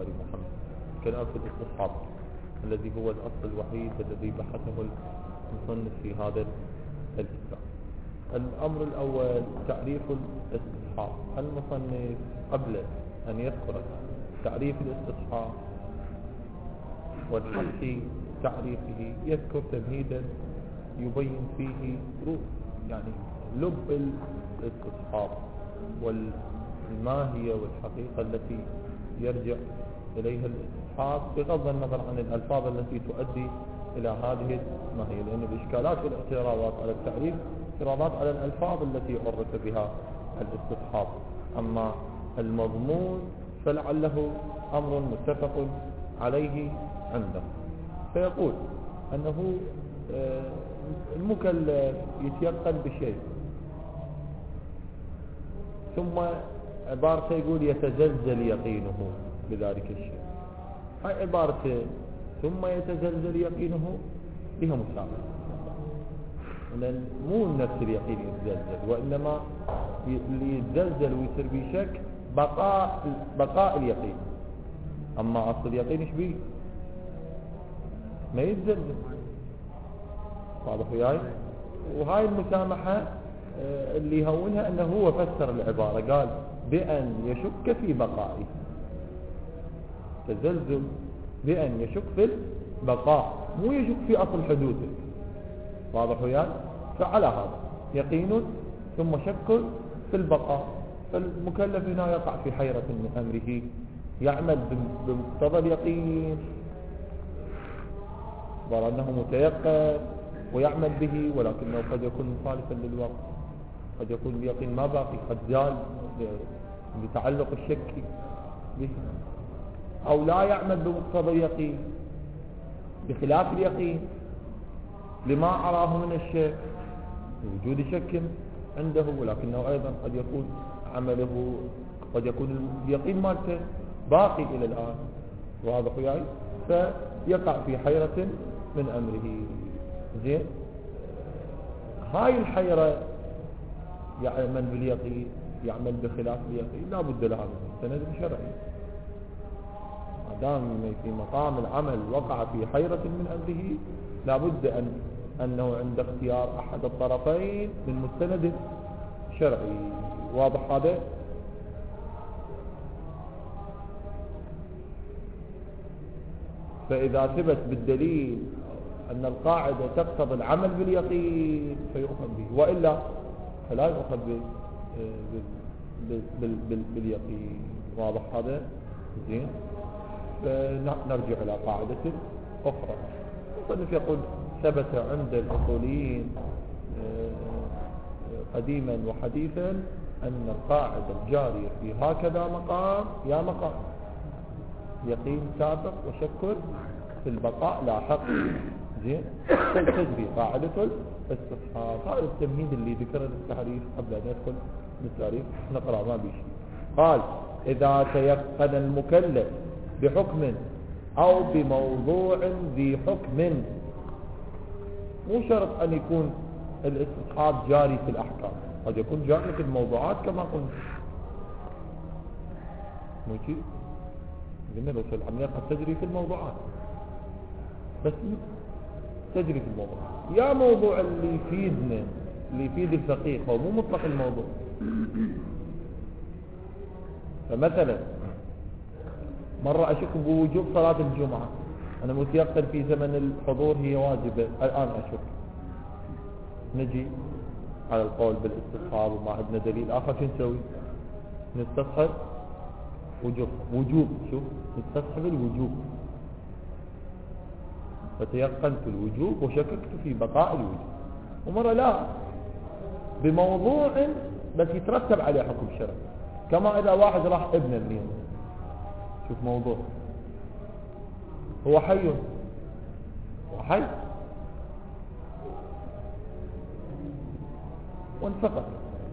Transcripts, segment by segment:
البخاري محمد. كلام في الاستصحاب الذي هو الأصل الوحيد الذي بحثه المصنف في هذا الكتاب. الأمر الأول تعريف الاستصحاب. المصنف قبل أن يذكر تعريف الاستصحاب والحق تعريفه يذكر تمهيدا يبين فيه روح يعني لب الاستصحاب والماهية والحقيقة التي يرجع إليها الاستصحاب بغض النظر عن الألفاظ التي تؤدي إلى هذه الماهية، لأن الإشكالات والاعتراضات على التعريف اعتراضات على الألفاظ التي عرف بها الاستصحاب، أما المضمون فلعله أمر متفق عليه عنده. فيقول أنه المكلف يتيقن بشيء ثم عبارته يقول يتزلزل يقينه بذلك الشيء. هاي عبارته ثم يتزلزل يقينه بها مساعدة، لأن مو نفس اليقين يتزلزل، وإنما اللي يتزلزل ويصير بشك بقاء اليقين. أما أصل اليقين إيش بيه؟ ما يتزلزل. واضح وياي؟ وهاي المسامحة اللي يهونها أنه هو فسر العبارة قال بأن يشك في بقائه. تزلزل بأن يشك في البقاء مو يشك في أصل حدوثه. واضح وياي؟ فعلى هذا يقين ثم شك في البقاء، فالمكلف هنا يقع في حيرة من أمره، يعمل بمقتضى اليقين بل أنه متيقن ويعمل به، ولكنه قد يكون مخالفا للواقع، قد يكون اليقين ما باقي، قد زال بتعلق الشك به، أو لا يعمل بمقتضى اليقين بخلاف اليقين لما أراه من الشك، وجود شك عنده، ولكنه أيضا قد يكون عمله قد يكون اليقين مالته باقي إلى الآن. واضح وياي؟ فيقع في حيرة من أمره. زين، هاي الحيرة يعمل باليقين يعمل بخلاف اليقين لا بد لها من سند شرعي. ما دام في مقام العمل وقع في حيرة من أمره لا بد أنه عند اختيار أحد الطرفين من مستند شرعي. واضح هذا؟ فإذا ثبت بالدليل أن القاعدة تقتضي العمل باليقين فيؤخذ به، وإلا فلا يؤخذ باليقين. واضح هذا؟ زين، فنرجع إلى قاعدة أخرى. المصنف يقول ثبت عند الأصوليين قديما وحديثا أن القاعدة الجارية في هكذا مقام يا مقام يقين سابق وشك في البقاء لاحق. زين، تجري قاعدة الاستصحاب. هذا التمهيد اللي ذكر التعريف قبل أن ندخل بالتعريف نقرأ ما بيشي. قال إذا تيقن المكلف بحكم أو بموضوع ذي حكم. مو شرط أن يكون الاستصحاب جاري في الأحكام، قد يكون جاري في الموضوعات كما قلنا. ماشي، قلنا لو العملية قد تجري في الموضوعات، بس تجري في الموضوع يا موضوع اللي يفيدنا اللي يفيد الفقيه، هو مو مطلق الموضوع. فمثلا مرة أشك بوجوب صلاة الجمعة، أنا متيقن في زمن الحضور هي واجبة، الآن أشك، نجي على القول بالاستصحاب وما عندنا دليل آخر، شو نسوي؟ نستصحب وجوب. شوف، نستصحب الوجوب، فتيقنت الوجوب وشككت في بقاء الوجوب. ومرة لا، بموضوع بس يترتب عليه حكم شرعي، كما إذا واحد راح ابنه اليوم، شوف موضوع هو حي وانفقد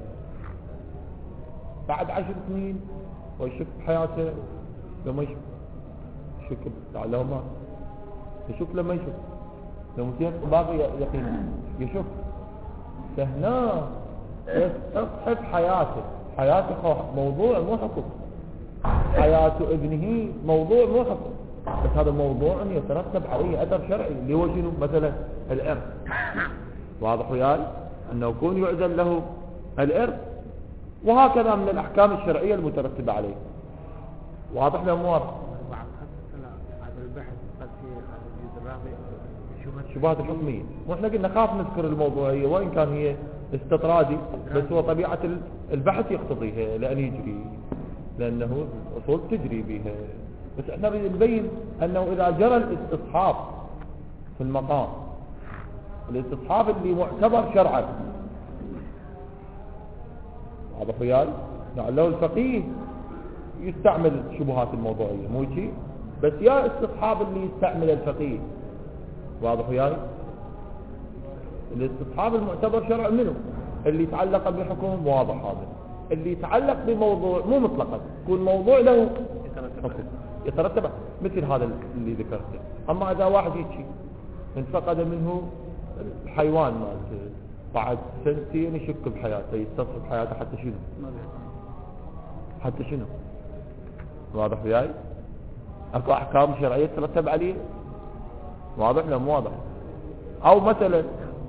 بعد 10 سنين ويشك بحياته لما يشك لو ما يشك لما يشك لو متيقن باقي يقين يشك، فهنا يستصحب حياته موضوع مو حكم. حياة ابنه موضوع مو حكم، بس هذا موضوع يترتب عليه أثر شرعي اللي هو شنو؟ مثلا الإرث. واضح وياي؟ أنه يكون يعزل له الإرث، وهكذا من الأحكام الشرعية المترتبة عليه. واضح له مو واضح؟ هذا البحث قد في هذا الجزء الرابع شبهات الحكمية، واحنا قلنا خاف نذكر الموضوعية وإن كان هي استطرادي، بس هو طبيعة البحث يقتضيها لأن يجري، لأنه الأصول تجري بها. بس احنا نبين أنه إذا جرى الاستصحاب في المقام، الاستصحاب اللي معتبر شرعا، هذا خيال لعله الفقيه يستعمل شبهات الموضوعية مو شيء، بس يا استصحاب اللي يستعمل الفقيه. واضح وياي؟ الاستصحاب المعتبر شرع منه اللي يتعلق بحكم واضح، هذا اللي يتعلق بموضوع مو مطلقا، يكون موضوع له حكم يترتب مثل هذا اللي ذكرته. اما اذا واحد يجي انفقد منه الحيوان مالته بعد سنتين يشك بحياته، يستصحب حياته حتى شنو؟ حتى شنو؟ واضح وياي؟ اكو احكام شرعيه ترتب عليه. واضح ولا مو واضح؟ او مثلا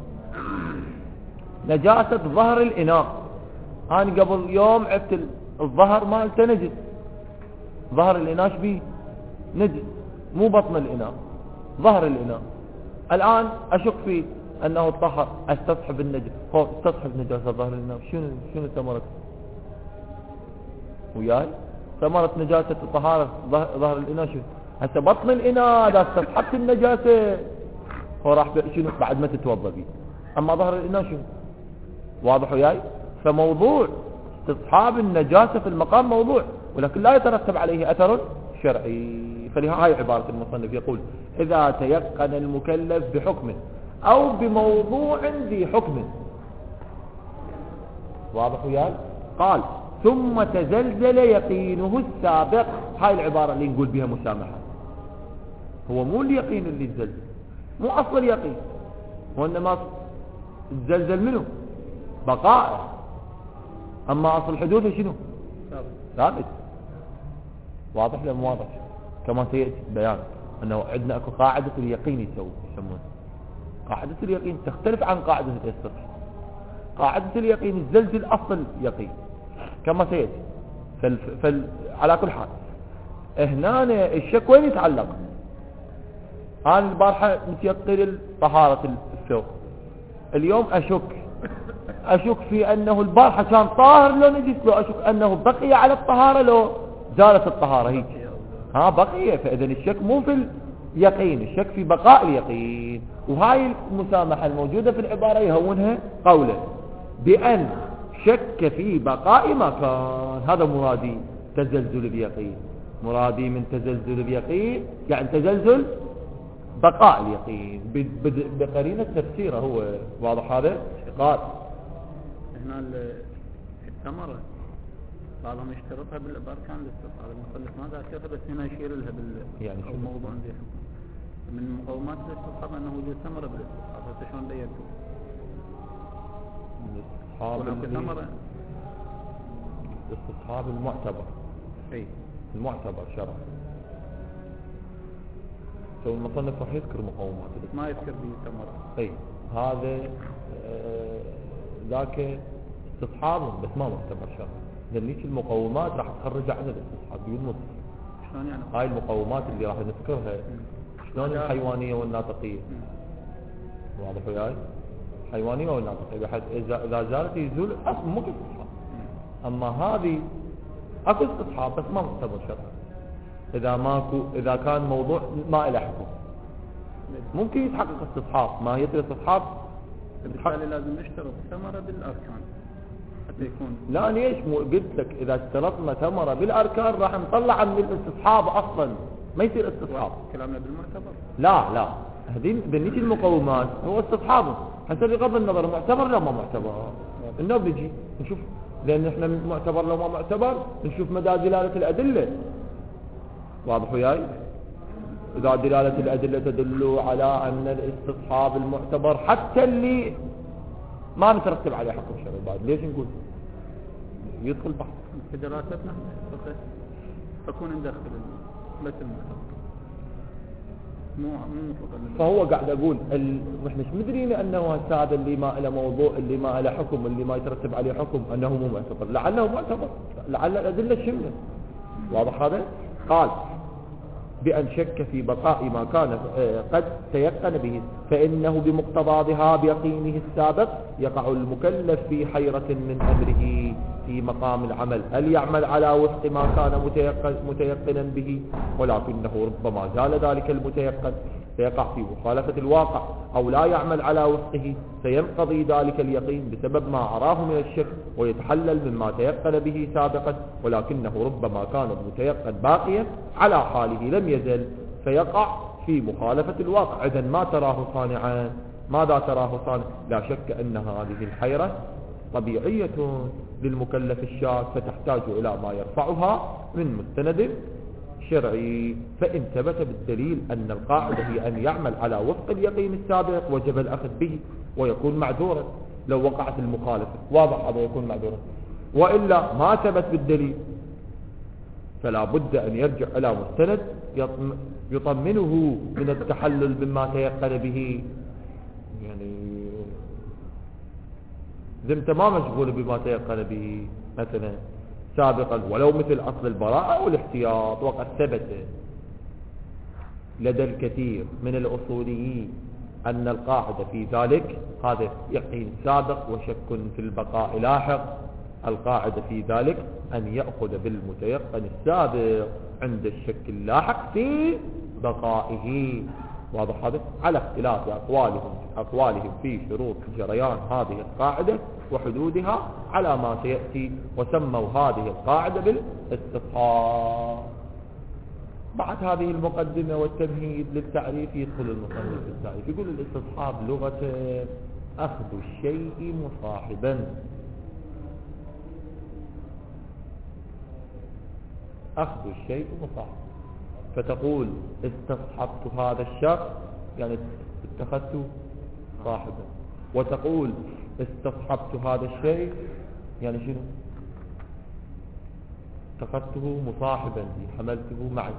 نجاسة ظهر الإناء، أنا قبل يوم عرفت الظهر مالته نجس، ظهر الإناء شبيه نجس، مو بطن الإناء، ظهر الإناء. الآن أشك فيه أنه الطهر، استصحب النجس، استصحب نجاسة ظهر الإناء. شنو ثمرة وياي؟ ثمرة نجاسة الطهارة ظهر الإناء شنو؟ هسه بطن الإناء إذا استصحبت النجاسة هو راح شنو بعد ما تتوضا به، أما ظهر الإناء شنو؟ واضح وياي؟ فموضوع استصحاب النجاسة في المقام موضوع، ولكن لا يترتب عليه أثر شرعي. فلهاي عبارة المصنف يقول إذا تيقن المكلف بحكم أو بموضوع ذي حكم. واضح وياي؟ قال ثم تزلزل يقينه السابق. هاي العبارة اللي نقول بها مسامحة، هو مو اليقين اللي تزلزل، مو أصل اليقين، وإنما تزلزل منه بقائه، أما أصل حدوثه شنو؟ ثابت. واضح ولا مو واضح؟ كما سيأتي بيان أنه عندنا أكو قاعدة اليقين يسمونها قاعدة اليقين، تختلف عن قاعدة الاستصحاب. قاعدة اليقين تزلزل أصل اليقين كما سيأتي. على كل حال هنا الشك وين يتعلق؟ أنا البارحة متيقن طهارة الثوب، اليوم أشك في أنه البارحة كان طاهر لو نجس، لو أشك أنه بقي على الطهارة لو زالت الطهارة هيك بقي. فإذا الشك مو في اليقين، الشك في بقاء اليقين. وهاي المسامحة الموجودة في العبارة يهونها قوله بأن شك في بقاء ما كان. هذا مرادي تزلزل اليقين، مرادي من تزلزل اليقين يعني تزلزل بقاء اليقين بقرينة تفسيره هو. واضح هذا؟ قال هنا الثمرة بعضهم يشترطها بالأركان الاستصحاب، المخلف ما ذاكرها بس هنا يشير لها يعني شو الموضوع ذي من مقومات الاستصحاب أنه وجود ثمرة بالاستصحاب. هذا شلون بينته؟ الاستصحاب المعتبر، اي المعتبر شرعا. سو المصنف راح يذكر مقومات بس ما يذكر به ثمرة. اي هذا ذاك استصحاب بس ما معتبر شرعا، لأن المقومات راح تخرج عن الاستصحاب بالنص. شلون يعني؟ هاي المقومات اللي راح نذكرها شلون الحيوانية والناطقية. واضح وياي؟ الحيوانية والناطقية بحيث إذا زالت يزول أصل مو استصحاب. أما هذه أكو استصحاب بس ما معتبر شرعا. إذا كان موضوع ما إله حكم ممكن يتحقق استصحاب، ما هي الاستصحاب بالتالي لازم نشترط ثمرة بالأركان حتى يكون. لا ليش؟ قلت لك إذا اشترطنا ثمرة بالأركان راح نطلع من الاستصحاب أصلا، ما يصير استصحاب. كلامنا بالمعتبر؟ لا هذين المقومات هو استصحابه حتى بغض النظر معتبر لو ما معتبر. إنه بنجي نشوف، لأن إحنا معتبر لو ما معتبر نشوف مدى دلالة الأدلة. واضح وياي؟ إذا دلالة الأدلة تدل على أن الاستصحاب المعتبر حتى اللي ما نترتب عليه حكم شرعي بعد، ليش نقول يدخل بحث في دراستنا أكون ندخل بس المحتمل مو مطلقا. فهو قاعد أقول إحنا مش مدرين أنه هذا اللي ما له موضوع، اللي ما له حكم، اللي ما يترتب عليه حكم، أنه مو معتبر. لعله معتبر، لعل الأدلة شملة. واضح هذا؟ قال بأن شك في بقاء ما كان قد تيقن به، فإنه بمقتضى ذهاب يقينه السابق يقع المكلف في حيرة من أمره في مقام العمل، هل يعمل على وفق ما كان متيقنا به، ولكنه ربما زال ذلك المتيقن فيقع في مخالفة الواقع، أو لا يعمل على وفقه فينقضي ذلك اليقين بسبب ما أراه من الشك ويتحلل مما تيقن به سابقا، ولكنه ربما كان المتيقن باقيا على حاله لم يزل فيقع في مخالفة الواقع. إذن ما تراه صانعا، ماذا تراه صانعا؟ لا شك أن هذه الحيرة طبيعية للمكلف الشاك، فتحتاج إلى ما يرفعها من مستند شرعي. فإن ثبت بالدليل أن القاعدة هي أن يعمل على وفق اليقين السابق وجب الأخذ به ويكون معذورا لو وقعت المخالفة. واضح هذا يكون معذورا. وإلا ما ثبت بالدليل فلا بد أن يرجع إلى مستند يطمنه من التحلل مما تيقن به. يعني ذمت ما مشغول بما تيقن به مثلا سابقا، ولو مثل أصل البراءة والاحتياط، وقد ثبت لدى الكثير من الأصوليين أن القاعدة في ذلك هذا يقين سابق وشك في البقاء لاحق. القاعدة في ذلك أن يأخذ بالمتيقن السابق عند الشك اللاحق في بقائه. واضح هذا؟ على اختلاف أقوالهم في شروط جريان هذه القاعدة وحدودها على ما سيأتي، وسموا هذه القاعدة بالاستصحاب. بعد هذه المقدمة والتمهيد للتعريف يدخل المصنف في التعريف، يقول الاستصحاب لغة أخذ الشيء مصاحبا. أخذ الشيء مصاحبا، فتقول استصحبت هذا الشخص يعني اتخذت صاحبا، وتقول استصحبت هذا الشيء يعني شنو؟ اتخذته مصاحبا لي، حملته معي.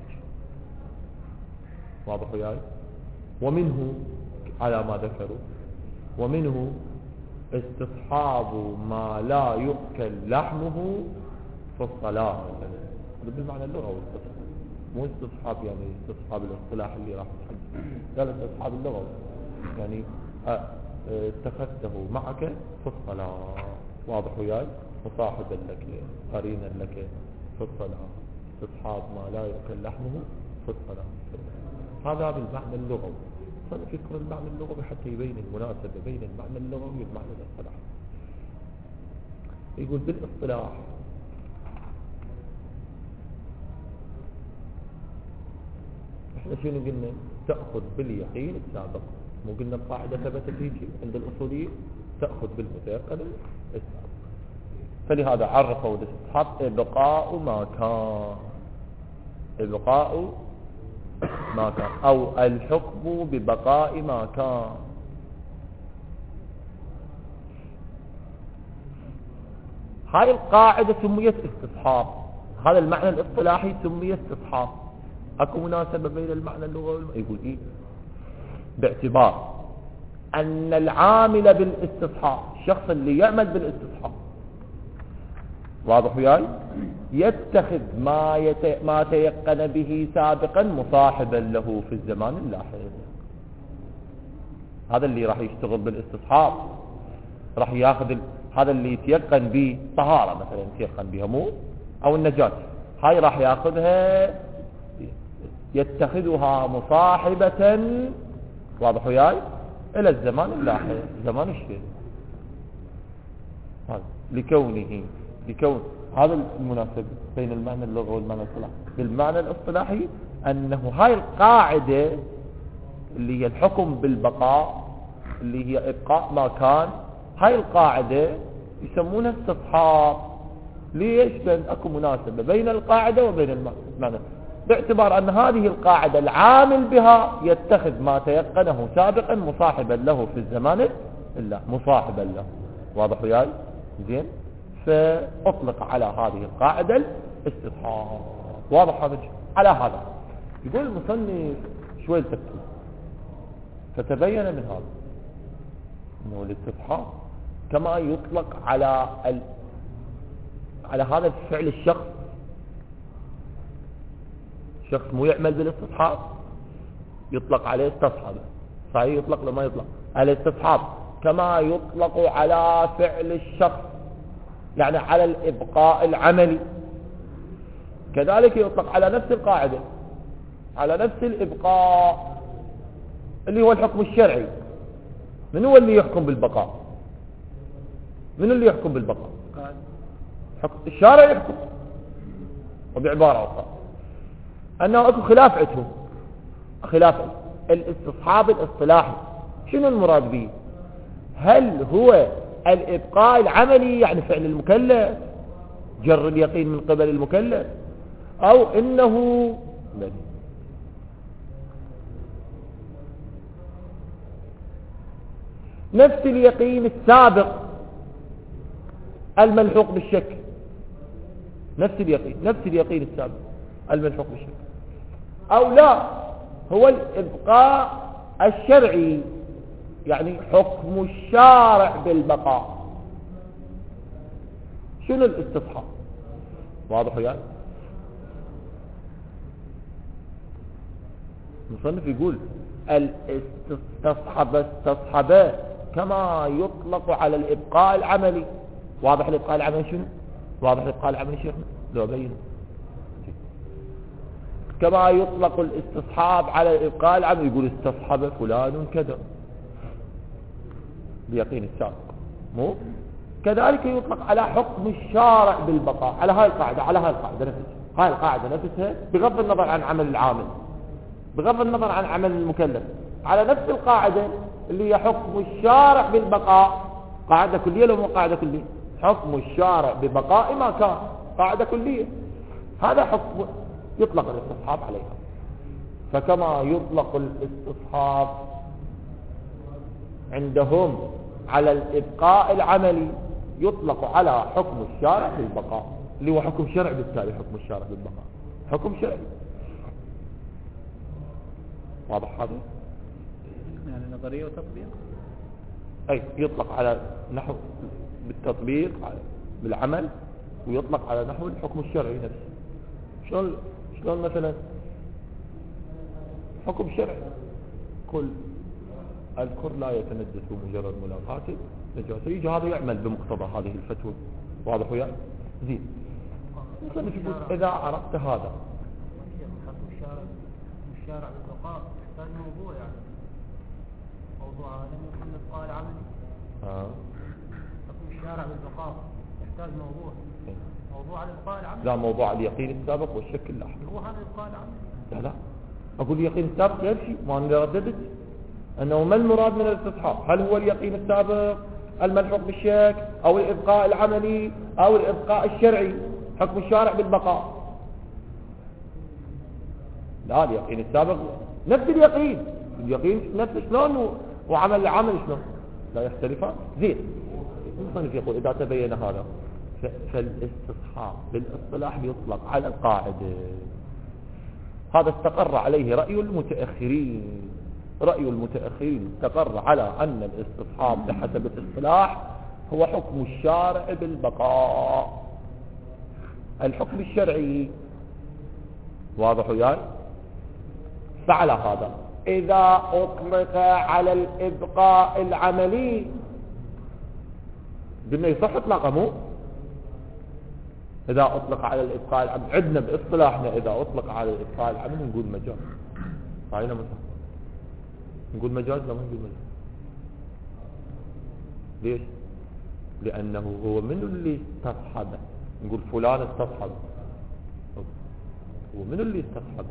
واضح وياي؟ ومنه على ما ذكروا، ومنه استصحاب ما لا يؤكل لحمه في الصلاة. هذا بالمعنى اللغوي، مو استصحاب يعني استصحاب الاصطلاح اللي راح نحدث، لا استصحاب اللغوي يعني اتخذته معك في الصلاة. واضح وياي؟ مصاحبا لك، قرينا لك في الصلاة. استصحاب ما لا يؤكل لحمه في الصلاة، هذا بالمعنى اللغوي. فنفكر المعنى اللغوي حتى يبين المناسبة بين المعنى اللغوي والمعنى الاصطلاحي. يقول بالاصطلاح احنا شنو قلنا؟ تأخذ باليقين السابق. مو قلنا القاعدة ثبتت هيك عند الأصوليين؟ تأخذ بالمتيقن السابق. فلهذا عرفوا الاستصحاب إبقاء ما كان، إبقاء ما كان، أو الحكم ببقاء ما كان. هاي القاعدة سميت استصحاب، هذا المعنى الاصطلاحي سمي استصحاب. اكو مناسبة بين المعنى اللغوي؟ يقول ايه؟ باعتبار ان العامل بالاستصحاب، الشخص اللي يعمل بالاستصحاب، واضح وياي؟ يتخذ ما تيقن به سابقا مصاحبا له في الزمان اللاحق. هذا اللي راح يشتغل بالاستصحاب، راح ياخذ هذا اللي يتيقن به طهارة مثلا، يتيقن بها مو او النجاة، هاي راح ياخذها يتخذها مصاحبة، واضح وياي؟ الى الزمان اللاحق، زمان الشيء هذا لكون هذا المناسبة بين المعنى اللغوي والمعنى الاصطلاحي. بالمعنى الاصطلاحي انه هاي القاعدة اللي هي الحكم بالبقاء، اللي هي ابقاء ما كان، هاي القاعدة يسمونها استصحاب. ليش؟ لان اكو مناسبة بين القاعدة وبين المعنى، باعتبار ان هذه القاعدة العامل بها يتخذ ما تيقنه سابقا مصاحبا له في الزمان اللا مصاحبا له. واضح وياي؟ زين. فاطلق على هذه القاعدة الاستصحاب. واضح هذا الشيء. على هذا يقول المصنف شوي التفكير، فتبين من هذا انه الاستصحاب كما يطلق على هذا الفعل الشخص مو يعمل بالاستصحاب يطلق عليه استصحاب، صحيح يطلق لما يطلق الاستصحاب كما يطلق على فعل الشخص يعني على الإبقاء العملي، كذلك يطلق على نفس القاعدة على نفس الإبقاء اللي هو الحكم الشرعي. من هو اللي يحكم بالبقاء؟ من اللي يحكم بالبقاء؟ الشارع يحكم. وبعبارة أخرى أنه أكو خلاف عندهم، خلاف الاستصحاب الاصطلاحي شنو المراد به؟ هل هو الإبقاء العملي يعني فعل المكلف جر اليقين من قبل المكلف، أو إنه نفس اليقين السابق الملحوق بالشك، نفس اليقين السابق الملحوق بالشك، أو لا هو الإبقاء الشرعي يعني حكم الشارع بالبقاء. شنو الاستصحاب؟ واضح يعني؟ المصنف يقول استصحب كما يطلق على الإبقاء العملي. واضح الإبقاء العملي شنو؟ واضح الإبقاء العملي شنو؟ لو أبين كما يطلق الاستصحاب على الإبقاء العملي، يقول استصحب فلان كذا بيقين السابق، مو كذلك يطلق على حكم الشارع بالبقاء على هاي القاعدة، على هاي القاعدة نفسها، هاي القاعدة نفسها بغض النظر عن عمل العامل، بغض النظر عن عمل المكلف، على نفس القاعدة اللي هي حكم الشارع بالبقاء. قاعدة كلية لو مو قاعدة كلية؟ حكم الشارع ببقاء ما كان، قاعدة كلية. هذا حكم يطلق الاستصحاب عليها. فكما يطلق الاستصحاب عندهم على الإبقاء العملي يطلق على حكم الشارع بالبقاء، اللي هو حكم شرعي، بالتالي حكم الشارع بالبقاء حكم شرعي. واضح هذا؟ يعني نظرية وتطبيق. أي يطلق على نحو بالتطبيق بالعمل، ويطلق على نحو الحكم الشرعي نفسه. شلون مثلا حكم شرعي كل الكر لا يتنجس بمجرد ملاقاته نجاسة، يجي هذا يعمل بمقتضى هذه الفتوى. واضح وياي؟ زين. مثلا يقول إذا عرفت هذا حكم الشارع بالبقاء يحتاج موضوع، يعني موضوع لم يكن الإبقاء العملي. حكم الشارع بالبقاء يحتاج موضوع الإبقاء العملي. لا، موضوع اليقين السابق والشك اللاحق. هو هذا الإبقاء العملي. لا أقول اليقين السابق غير شيء، ما أنا رددت أنه ما المراد من الاستصحاب؟ هل هو اليقين السابق الملحوق بالشك، أو الإبقاء العملي، أو الإبقاء الشرعي حكم الشارع بالبقاء؟ لا، اليقين السابق نفس اليقين نفس شلون، وعمل العمل شلون، لا يختلفان. زين. المصنف يقول إذا تبين هذا فالاستصحاب بالاصطلاح يطلق على القاعدة. هذا استقر عليه رأي المتأخرين استقر على أن الاستصحاب بحسب الاصطلاح هو حكم الشارع بالبقاء، الحكم الشرعي. واضح وياي؟ فعلى هذا إذا أطلق على الإبقاء العملي قلنا يصح إطلاقه، مو إذا أطلق على الإبقاء العملي عندنا باصطلاحنا إذا أطلق على الإبقاء العملي نقول مجاز. هاينا مثلا نقول مجاز، لا ما نقول مجاز. ليش؟ لأنه هو من اللي استصحبه؟ نقول فلان استصحب، هو من اللي استصحب؟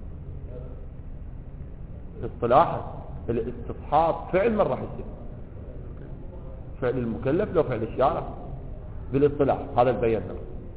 اصطلاحا الاستصحاب فعل من راح يصير؟ فعل المكلف لو فعل الشارع بالاصطلاح. هذا البيان.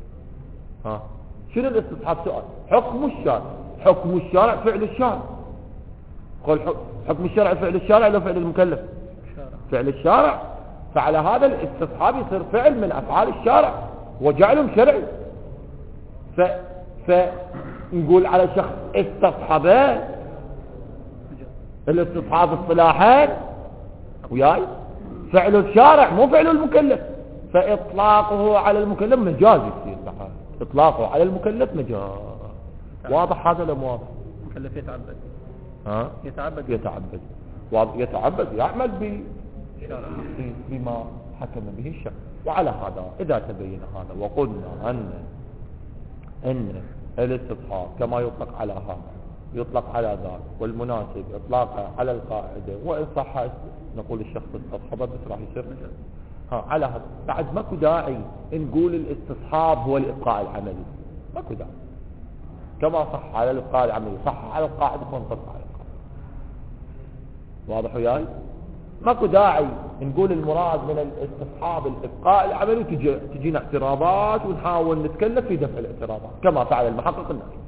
شنو الاستصحاب؟ سؤال. حكم الشارع فعل الشارع. قول حكم الشارع فعل الشارع لو فعل المكلف؟ فعل الشارع. فعلى هذا الاستصحاب يصير فعل من أفعال الشارع وجعلهم شرعي. نقول على شخص استصحبه الاستصحاب اصطلاحا وياي فعل الشارع مو فعل المكلف، فإطلاقه على المكلف مجاز يصير بعد، إطلاقه على المكلف مجاز. واضح هذا ولا مو واضح؟ المكلف يتعبد. ها؟ يتعبد يتعبد يعمل بما حكم به الشرع. وعلى هذا إذا تبين هذا وقلنا أن الاستصحاب كما يطلق على هذا يطلق على ذاك، والمناسب إطلاقه على القاعدة، وإن صح نقول الشخص استصحبه بس راح يصير على هذا. بعد ماكو داعي نقول الاستصحاب هو الإبقاء العملي، ماكو داعي. كما صح على الإبقاء العملي صح على القاعدة فانطبق على القاعدة. واضح وياي؟ ماكو داعي نقول المراد من الاستصحاب الإبقاء العملي تجينا اعتراضات ونحاول نتكلم في دفع الاعتراضات كما فعل المحقق النائي.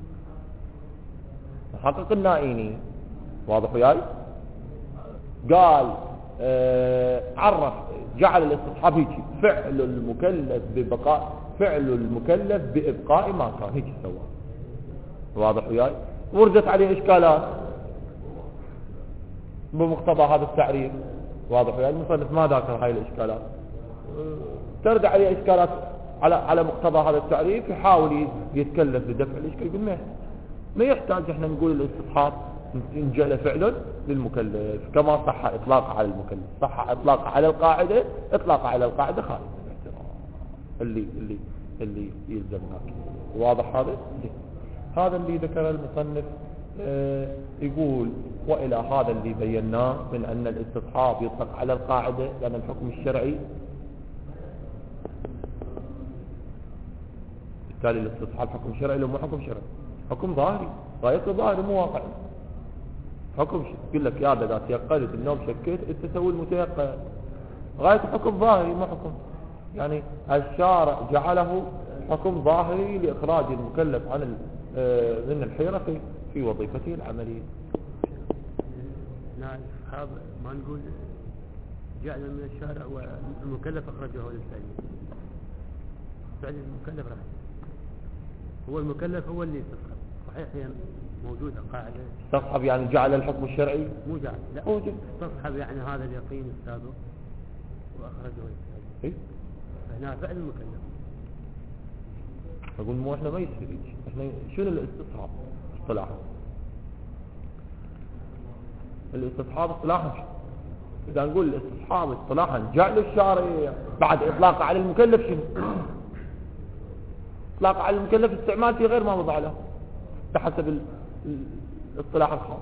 المحقق النائيني واضح وياي؟ قال عرف جعل الاستصحاب هيك فعل المكلف بإبقاء ما كان، هيك سوى. واضح وياي؟ وردت عليه إشكالات بمقتضى هذا التعريف. واضح وياي؟ المصنف ما ذكر هاي الإشكالات، ترد عليه إشكالات على مقتضى هذا التعريف، يحاول يتكلف بدفع الإشكال. يقول ما يحتاج احنا نقول الاستصحاب نجعل فعل للمكلف كما صح إطلاق على المكلف، صح إطلاق على القاعدة، إطلاق على القاعدة خارج الاعتراض اللي يلزمنا. واضح هذا اللي ذكر المصنف. يقول وإلى هذا اللي بيناه من أن الاستصحاب يطلق على القاعدة لأن الحكم الشرعي، بالتالي الاستصحاب حكم شرعي لو مو حكم شرعي، حكم ظاهري، غايته ظاهري مو واقعي. حكم يقول لك يا إذا تيقنت النوم شكيت انت تسوي المتيقن، غاية حكم ظاهري مو حكم. يعني الشارع جعله حكم ظاهري لإخراج المكلف عن من الحيرة في وظيفته العملية. الاستصحاب ما نقول جعل من الشارع والمكلف أخرجه للسبيل، فعل المكلف راح هو المكلف هو اللي يستصحب. صحيح هي موجودة قاعدة استصحب يعني جعل الحكم الشرعي مو جعل، لا موجود. استصحب يعني هذا اليقين السابق وأخرجه للسبيل. هنا فعل المكلف. أقول مو احنا ما يصير احنا شنو الاستصحاب اصطلاحا؟ الاستصحاب اصطلاحا إذا نقول الاستصحاب اصطلاحا جعل الشارع بعد إطلاقه على المكلف شنو؟ إطلاق على المكلف استعمال في غير ما وضع له بحسب الاصطلاح الخاص.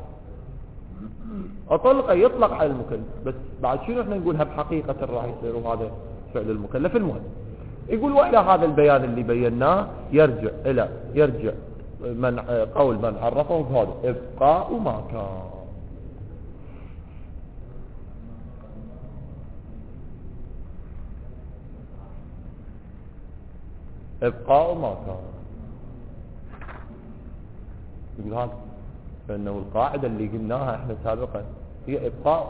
أطلق يطلق على المكلف بس بعد شنو احنا نقولها بحقيقة راح يصير وهذا فعل المكلف. المهم يقول وإلى هذا البيان اللي بيناه يرجع من قول من عرفه بهذا إبقاء ما كان. إبقاء ما كان يقول هذا، فإنه القاعدة اللي قلناها احنا سابقا هي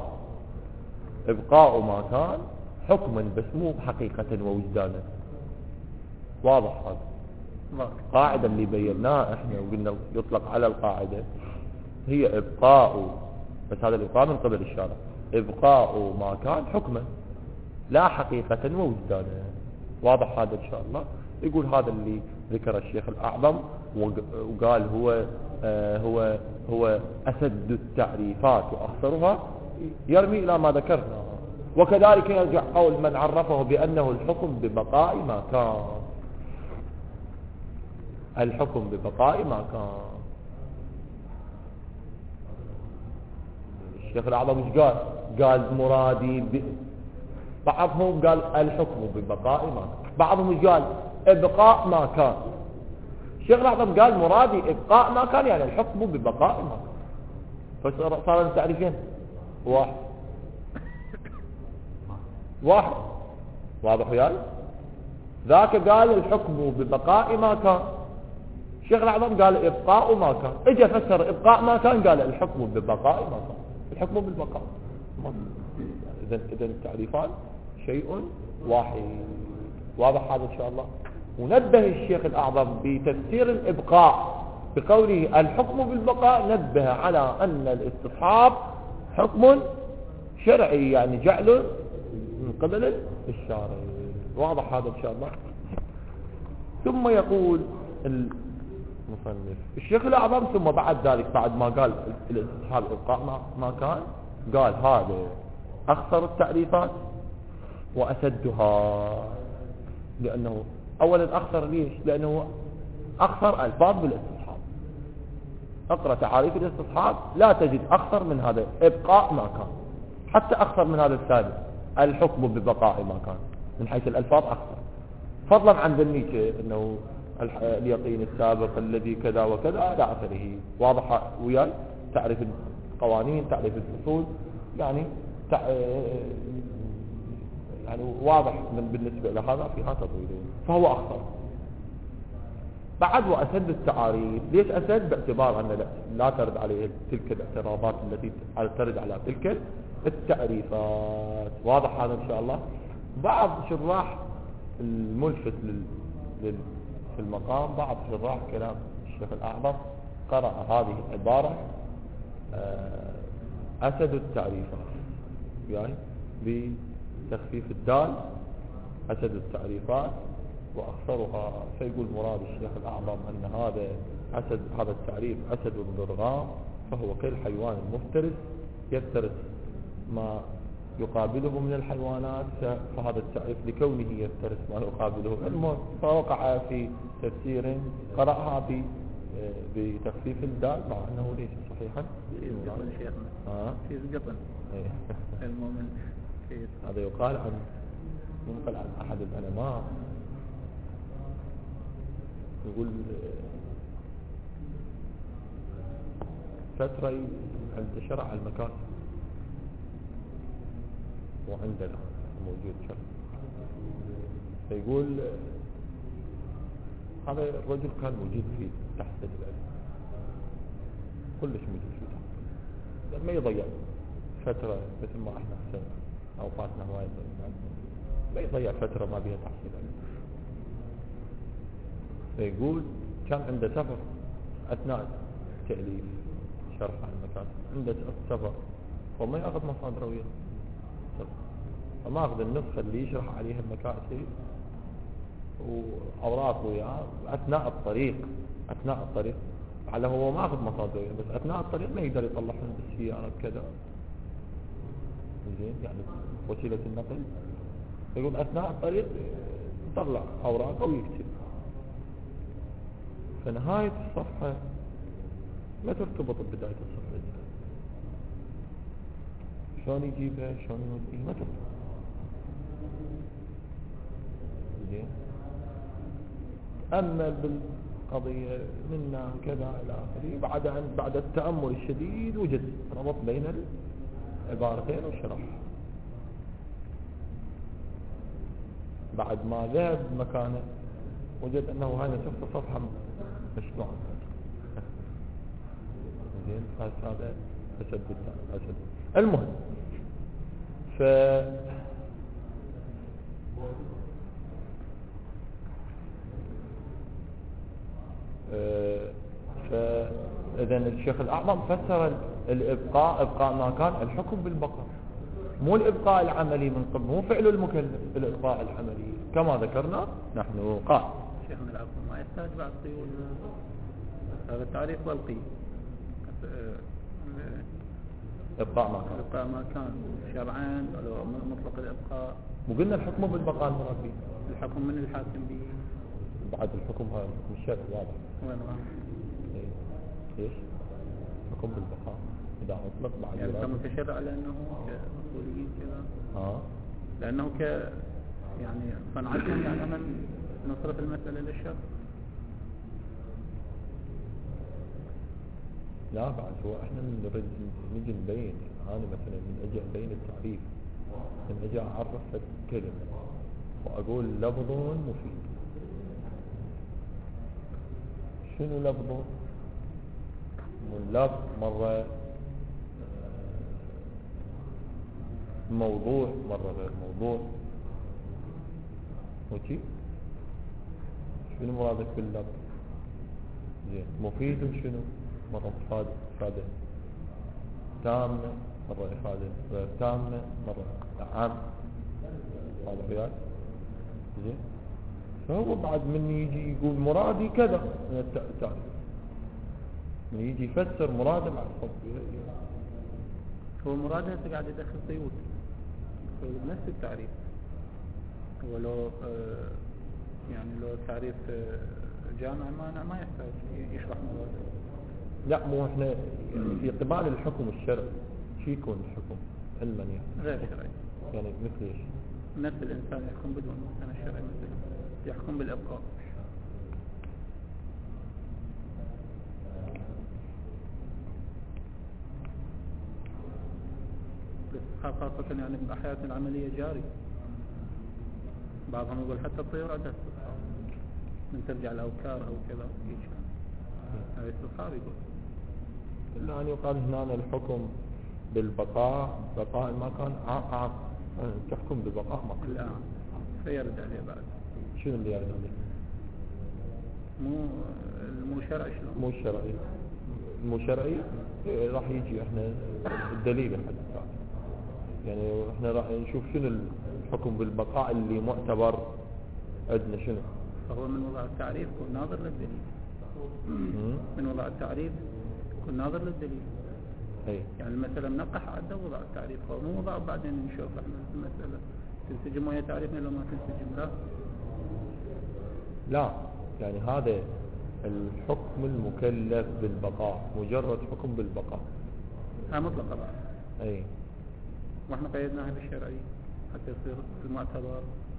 إبقاء ما كان حكما بس مو حقيقة ووجدانا. واضح هذا القاعدة اللي بيناها احنا وقلنا يطلق على القاعدة هي إبقاء، بس هذا الإبقاء من قبل الشارع، إبقاء ما كان حكما لا حقيقة ووجدانا. واضح هذا إن شاء الله. يقول هذا اللي ذكر الشيخ الأعظم وقال هو أسد التعريفات وأخطرها، يرمي إلى ما ذكرنا. وكذلك يرجع قول من عرفه بأنه الحكم ببقاء ما كان، الحكم ببقاء ما كان. الشيخ الأعظم ايش قال مرادي بعضهم قال الحكم ببقاء ما كان، بعضهم ايش قال ابقاء ما كان. الشيخ الأعظم قال مرادي ابقاء ما كان يعني الحكم ببقاء ما كان، فصار التعريفين واحد. واضح وياي؟ ذاك قال الحكم ببقاء ما كان، الشيخ الأعظم قال ابقاء ما كان، اجى فسر ابقاء ما كان قال الحكم ببقاء ما كان، الحكم بالبقاء. اذا التعريفان شيء واحد. واضح هذا ان شاء الله. ونبه الشيخ الأعظم بتفسير الإبقاء بقوله الحكم بالبقاء نبه على أن الاستصحاب حكم شرعي، يعني جعله من قبل الشارع. واضح هذا إن شاء الله. ثم يقول المصنف الشيخ الأعظم ثم بعد ذلك، بعد ما قال الاستصحاب إبقاء ما كان، قال هذا أخسر التعريفات وأسدها، لأنه أولا أخسر ليش؟ لأنه أخسر ألفاظ بالاستصحاب. اقرأ تعاريف الاستصحاب لا تجد أخسر من هذا إبقاء ما كان، حتى أخسر من هذا الثاني الحكم ببقاء ما كان، من حيث الألفاظ أخسر، فضلا عن ذنيك أنه اليقين السابق الذي كذا وكذا إلى آخره. واضح وياي؟ تعرف القوانين، تعرف الفصول، يعني واضح بالنسبة إلى هذا فيها تطويل، فهو أخطر. بعد وأسد التعاريف. ليش أسد؟ باعتبار أن لا ترد عليه تلك الاعتراضات التي ترد على تلك التعريفات. واضح هذا إن شاء الله. بعض شراح الملفت في المقام، بعض شراح كلام الشيخ الأعظم قرأ هذه العبارة أسد التعريفات، يعني بتخفيف الدال أسد التعريفات وأخسرها. فيقول مراد الشيخ الأعظم أن هذا التعريف أسد ضرغام، فهو كالحيوان المفترس يفترس ما يقابله من الحيوانات، فهذا التعريف لكونه يفترس ما يقابله. المهم فوقع في تفسير قرأها بتخفيف الدال، مع أنه ليس صحيحا. في قطن المؤمن هذا يقال عن منقل عن أحد العلماء، يقول فترة عند شرع المكاسب وعندنا موجود شرع، فيقول هذا الرجل كان موجود في تحت العلم، كلش موجود في تحت، ما يضيع فترة مثل ما احنا حسن اوقاتنا هواية، ما يضيع فترة ما بيها تحصيل علم. فيقول كان عنده سفر اثناء تأليف شرح المكاسب، عنده سفر وما ياخذ مصادر وياه، فما اخذ النسخة اللي يشرح عليها المكاسب واوراق وياه اثناء الطريق على هو ما اخذ مصادر وياه، بس اثناء الطريق ما يقدر يطلعهم بالسيارة بكذا، زين يعني وسيلة النقل. يقول اثناء الطريق يطلع اوراقه ويكتب، فنهاية الصفحة ما ترتبط ببداية الصفحة، شلون يجيبها شلون يوديها ما ترتبط. زين أما بالقضية منا كذا إلى آخره، بعد التأمل الشديد وجد ربط بين العبارتين والشرح. بعد ما ذهب مكانه وجد أنه هاي نفس الصفحة مشروعة. زين هذا أسد. المهم فإذن الشيخ الأعظم فسر إبقاء ما كان الحكم بالبقاء، مو الإبقاء العملي من قبل، مو فعل المكلف، الإبقاء العملي كما ذكرنا نحن. قال شيخنا العفو ما يحتاج بعد طيول هذا التعريف والقي إبقاء ما كان شرعا ولو مطلق الإبقاء، وقلنا الحكم بالبقاء المراد به الحكم من الحاكم به. بعد الحكم هذا مش شرط واضح وين ايش حكم بالبقاء اذا اطلق بعد يعني انت متشرع لانه كاصوليين كذا لانه يعني صنعتهم يعني من نصرف المسألة للشر. لا بعد هو احنا نريد نجي نبين، انا مثلا من اجي ابين التعريف، من اجي اعرف كلمة واقول لفظ مفيد. شنو لفظ؟ اللفظ مرة موضوع مرة غير موضوع، وشي شنو مرادك باللفظ؟ زين مفيد شنو؟ مرة إفادة تامة، مرة إفادة غير تامة، مرة عام. هذا وياك زين. فهو بعد من يجي يقول مرادي كذا من التعريف، من يجي يفسر مراده مع الصوت. هو مراده قاعد يدخل قيود نفس التعريف. ولو يعني لو تعريف جامع ما يحتاج يشرح مراده. لا مو احنا يعني في قبال الحكم الشرعي شو يكون الحكم علما يعني غير شرعي، يعني مثل ايش؟ نفس الانسان يحكم بدون مثلا الشرعي، مثلا يحكم بالابقاء. خاصة يعني بحياتنا العملية جاري. بعضهم يقول حتى الطيور عندها استصحاب، من ترجع الأوكار أو كذا هذا استصحاب يقول. إلا أن يقال هنا الحكم بالبقاء، بقاء ما كان عام تحكم بالبقاء ما كان الآن فيرد عليه بعد. شنو اللي يرد عليه؟ مو شرعي. شلون؟ مو شرعي راح يجي احنا الدليل حتى يعني احنا راح نشوف شنو الحكم بالبقاء اللي معتبر عندنا شنو. فهو من وضع التعريف يكون ناظر للدليل. من وضع التعريف يكون ناظر للدليل. يعني مثلا نقح عدة وضع التعريف، هو مو وضع بعدين نشوف احنا المسألة تنسجم ويا تعريفنا لو ما تنسجم. لا يعني هذا الحكم المكلف بالبقاء مجرد حكم بالبقاء مطلقة بعد. واحنا قيدناها بالشرعي حتى يصير المعتبر.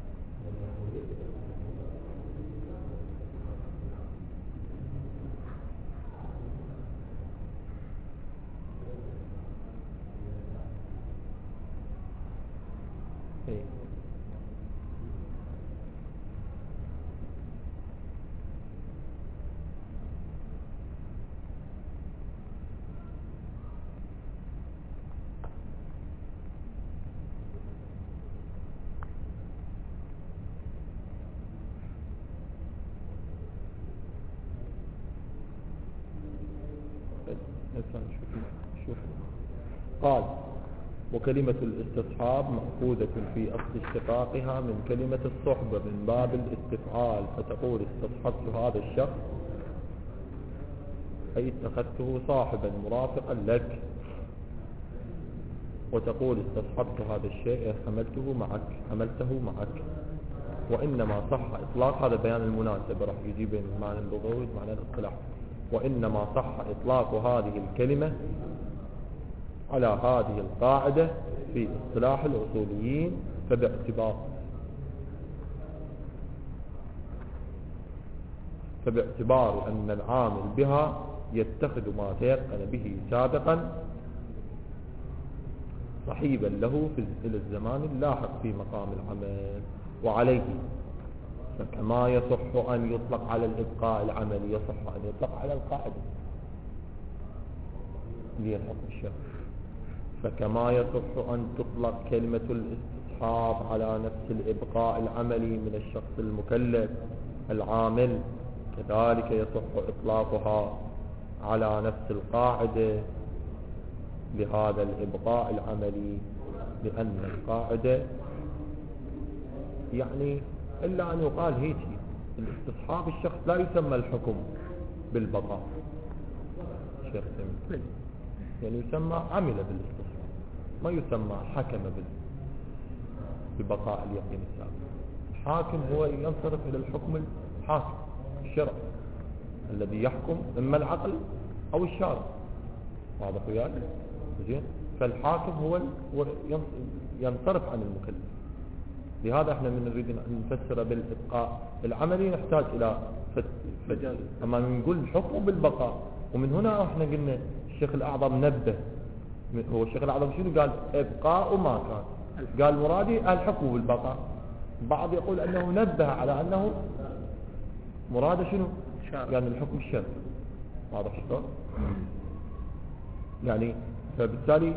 شوف قال وكلمة الاستصحاب مأخوذة في أصل اشتقاقها من كلمة الصحبة من باب الاستفعال، فتقول استصحبت هذا الشخص أي اتخذته صاحبا مرافقا لك، وتقول استصحبت هذا الشيء حملته معك. وإنما صح إطلاق، هذا بيان المناسبة راح يجيب بين المعنى اللغوي ومعنى الاصطلاح. وإنما صح إطلاق هذه الكلمة على هذه القاعدة في اصطلاح الأصوليين فباعتبار أن العامل بها يتخذ ما تيقن به سابقا صحيبا له إلى الزمان اللاحق في مقام العمل. وعليه فكما يصح أن يطلق على الإبقاء العملي يصح أن يطلق على القاعدة اللي هي الحكم الشرعي. فكما يصح أن تطلق كلمة الاستصحاب على نفس الإبقاء العملي من الشخص المكلف العامل، كذلك يصح إطلاقها على نفس القاعدة بهذا الإبقاء العملي، لأن القاعدة يعني إلا أن يقال هيك الاستصحاب الشخص لا يسمى الحكم بالبقاء شيخ سمي، يعني يسمى عمل بالاستصحاب، ما يسمى حكم ببقاء اليقين السابق. الحاكم هو ينصرف إلى الحكم الحاكم الشرع الذي يحكم إما العقل أو الشارع، واضح وياك زين. فالحاكم هو ينصرف عن المكلف. لهذا احنا من نريد ان نفسر بالابقاء العملي نحتاج الى مجال، اما نقول الحكم بالبقاء. ومن هنا احنا قلنا الشيخ الاعظم نبه، هو الشيخ الاعظم شنو قال؟ ابقاء ما كان، قال مرادي الحكم بالبقاء. بعض يقول انه نبه على انه مراده شنو؟ يعني الحكم الشرعي، واضح شلون؟ يعني فبالتالي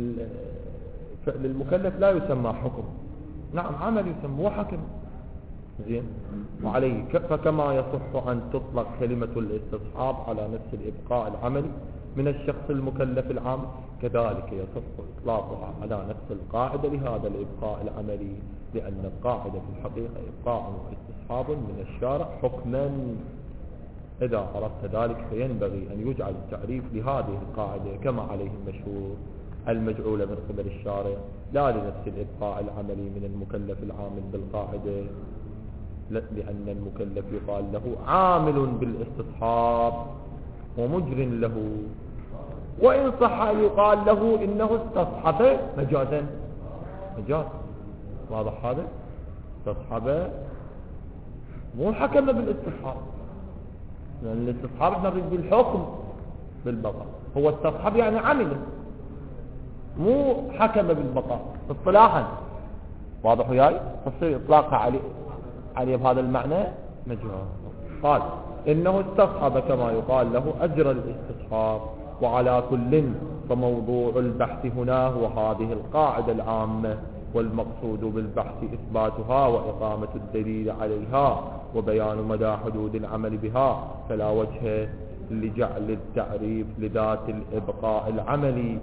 فعل المكلف لا يسمى حكم، نعم عمل يسمى، هو حكم زين. وعليه فكما يصح أن تطلق كلمة الاستصحاب على نفس الإبقاء العملي من الشخص المكلف العام، كذلك يصح إطلاقها على نفس القاعدة لهذا الإبقاء العملي، لأن القاعدة في الحقيقة إبقاء واستصحاب من الشارع حكما. إذا عرفت ذلك فينبغي أن يجعل التعريف لهذه القاعدة كما عليه المشهور المجعولة من قبل الشارع، لا لنفس الإبقاء العملي من المكلف العامل بالقاعدة، لأن المكلف يقال له عامل بالاستصحاب ومجر له، وإن صح أن يقال له إنه استصحب مجازا، مجاز. واضح هذا؟ استصحب مو حكم بالاستصحاب، لأن الاستصحاب احنا نريد بالحكم بالبقاء، هو استصحب يعني عمله مو حكم بالبقاء اصطلاحا. واضح وياي؟ فصير إطلاقها عليه بهذا المعنى مجاز. قال إنه استصحب كما يقال له أجر الاستصحاب. وعلى كل فموضوع البحث هنا هو هذه القاعدة العامة، والمقصود بالبحث إثباتها وإقامة الدليل عليها وبيان مدى حدود العمل بها، فلا وجه لجعل التعريف لذات الإبقاء العملي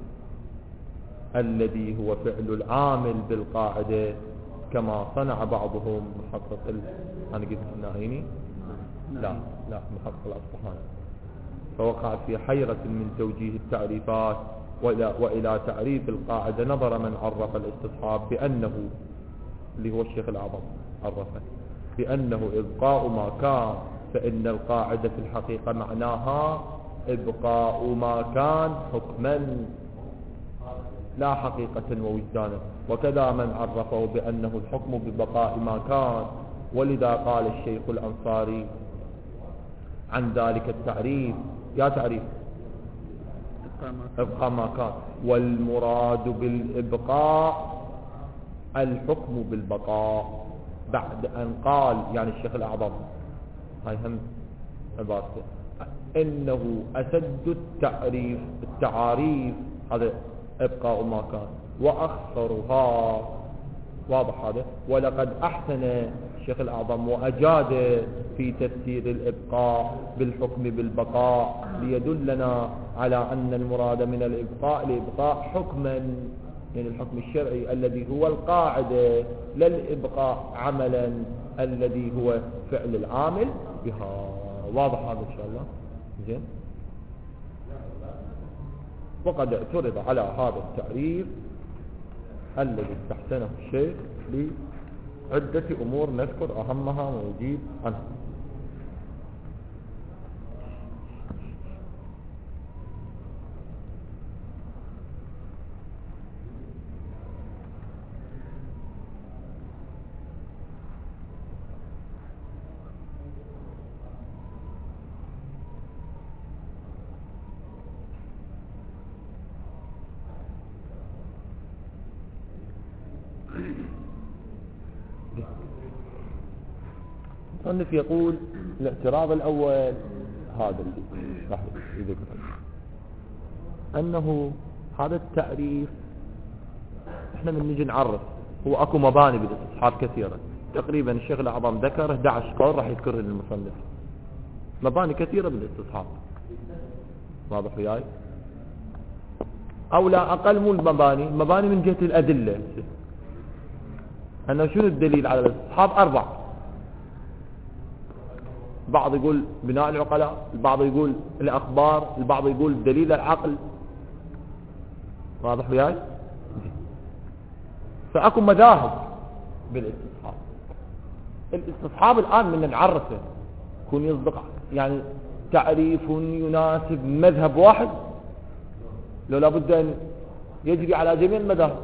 الذي هو فعل العامل بالقاعدة كما صنع بعضهم محقق أنا قلت الناهيني لا محقق الأصفهاني، فوقع في حيرة من توجيه التعريفات وإلى تعريف القاعدة نظر من عرف الاستصحاب بأنه اللي هو الشيخ الأعظم عرفه بأنه إبقاء ما كان، فإن القاعدة في الحقيقة معناها إبقاء ما كان حكما لا حقيقة ووجدانا، وكذا من عرفه بأنه الحكم ببقاء ما كان. ولذا قال الشيخ الأنصاري عن ذلك التعريف يا تعريف ابقاء ما كان، والمراد بالإبقاء الحكم بالبقاء، بعد أن قال يعني الشيخ الأعظم هاي هم عبارته إنه أسد التعاريف هذا إبقاء ما كان وأخصرها. واضح هذا؟ ولقد أحسن الشيخ الأعظم وأجاد في تفسير الإبقاء بالحكم بالبقاء ليدلنا على أن المراد من الإبقاء حكما، يعني الحكم الشرعي الذي هو القاعدة، لا الإبقاء عملا الذي هو فعل العامل بها. واضح هذا إن شاء الله؟ زين. وقد اعترض على هذا التعريف الذي استحسنه الشيخ لعدة أمور نذكر أهمها ونجيب عنها. المصنف يقول الاعتراض الأول هذا اللي راح يذكره، أنه هذا التعريف احنا من نجي نعرف هو اكو مباني بالاستصحاب كثيرة، تقريبا الشيخ الأعظم ذكر 11 قول راح يذكرها المصنف، مباني كثيرة بالاستصحاب. واضح وياي؟ أو لا أقل مو المباني من جهة الأدلة، أنه شنو الدليل على الاستصحاب؟ 4. البعض يقول بناء العقلاء، البعض يقول الأخبار، البعض يقول دليل العقل. واضح وياي؟ فأكو مذاهب بالاستصحاب. الاستصحاب الآن من نعرفه يكون يصدق يعني تعريف يناسب مذهب واحد، لو لابد أن يجري على جميع المذاهب،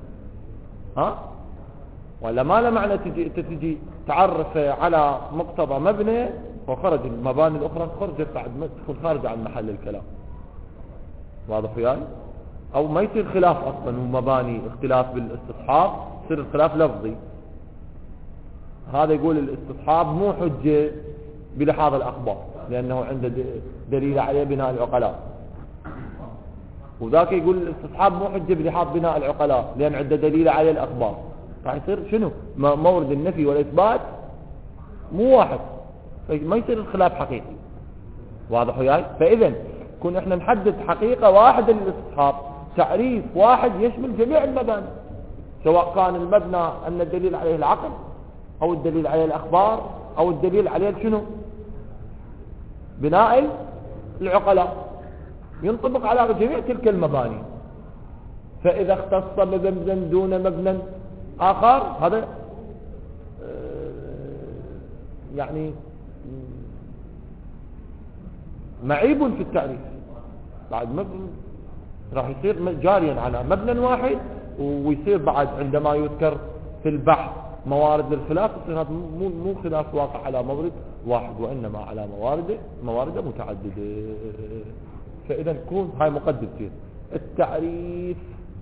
ولا ما له معنى تجي تعرف على مقتضى مبنى وخرج المباني الأخرى خرجت بعد ما تدخل خارج عن محل الكلام. واضح وياي؟ أو ما يصير خلاف أصلا ومباني اختلاف بالاستصحاب، يصير الخلاف لفظي. هذا يقول الاستصحاب مو حجة بلحاظ الأخبار لأنه عنده دليل عليه بناء العقلاء، وذاك يقول الاستصحاب مو حجة بلحاظ بناء العقلاء لأن عنده دليل عليه الأخبار. راح يصير شنو مورد النفي والإثبات مو واحد، ما يصير الخلاف حقيقي. واضح وياي؟ فإذا كنا احنا نحدد حقيقة واحدة للاستصحاب، تعريف واحد يشمل جميع المباني، سواء كان المبنى أن الدليل عليه العقل أو الدليل عليه الأخبار أو الدليل عليه شنو بناء العقلاء، ينطبق على جميع تلك المباني. فإذا اختص بمبنى دون مبنى آخر هذا يعني معيب في التعريف، بعد راح يصير جاريا على مبنى واحد، ويصير بعد عندما يذكر في البحث موارد للخلاف يصير هذا مو خلاف واقع على مورد واحد، وإنما على موارد متعددة. فإذا نكون هاي مقدمتين. التعريف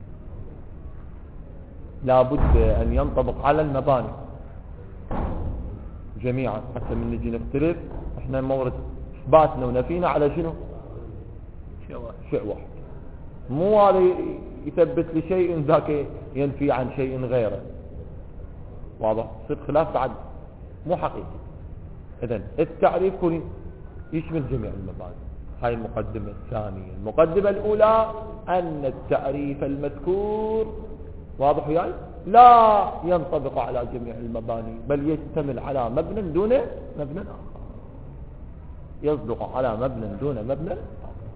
لابد أن ينطبق على المباني جميعا، حتى من نجي نختلف احنا مورد اثباتنا ونفينا على شنو شيء واحد، مو هذا يثبت لشيء ذاك ينفي عن شيء غيره. واضح؟ يصير خلاف بعد مو حقيقي. اذن التعريف كوني يشمل جميع المباني. هاي المقدمة الثانية. المقدمة الأولى أن التعريف المذكور واضح وياي لا ينطبق على جميع المباني، بل يشتمل على مبنى دون مبنى آخر، يصدق على مبنى دون مبنى آخر.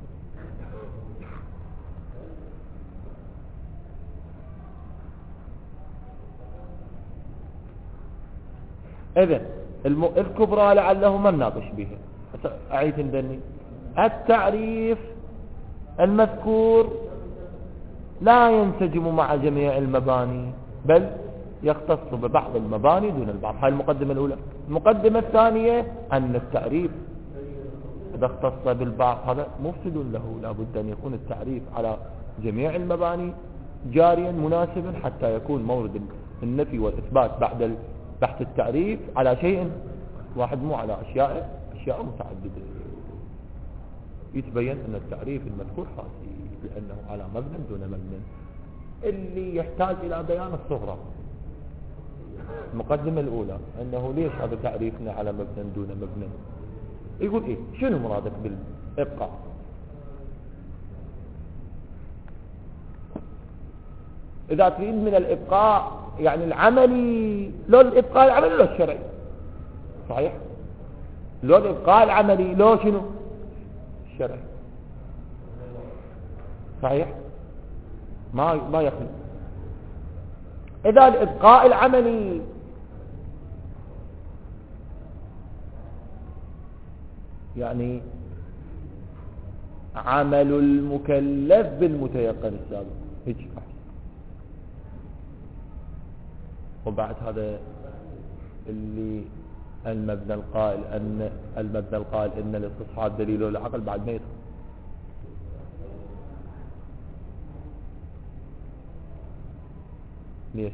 إذن الكبرى لعله ما نناقش بها، أعيد ندني. التعريف المذكور لا ينسجم مع جميع المباني، بل يختص ببعض المباني دون البعض. هاي المقدمة الأولى. المقدمة الثانية أن التعريف إذا اختص بالبعض هذا مفسد له، لا بد أن يكون التعريف على جميع المباني جاريا مناسبا، حتى يكون مورد النفي والإثبات بعد بحث التعريف على شيء واحد، مو على أشياء متعددة. يتبين أن التعريف المذكور خاصي لأنه على مبنى دون مبنى. اللي يحتاج إلى بيان الصغرى المقدمة الأولى أنه ليش هذا تعريفنا على مبنى دون مبنى. يقول إيه شنو مرادك بالإبقاء؟ إذا تريد من الإبقاء يعني العملي، لو الإبقاء العملي لو الشرعي، صحيح؟ لو الإبقاء العملي لو شنو الشرعي، صحيح؟ ما يخلو. إذا الإبقاء العملي يعني عمل المكلف بالمتيقن السابق هيك. وبعد هذا اللي المبنى القائل ان الاستصحاب دليل العقل بعد ما يدخل. ليش؟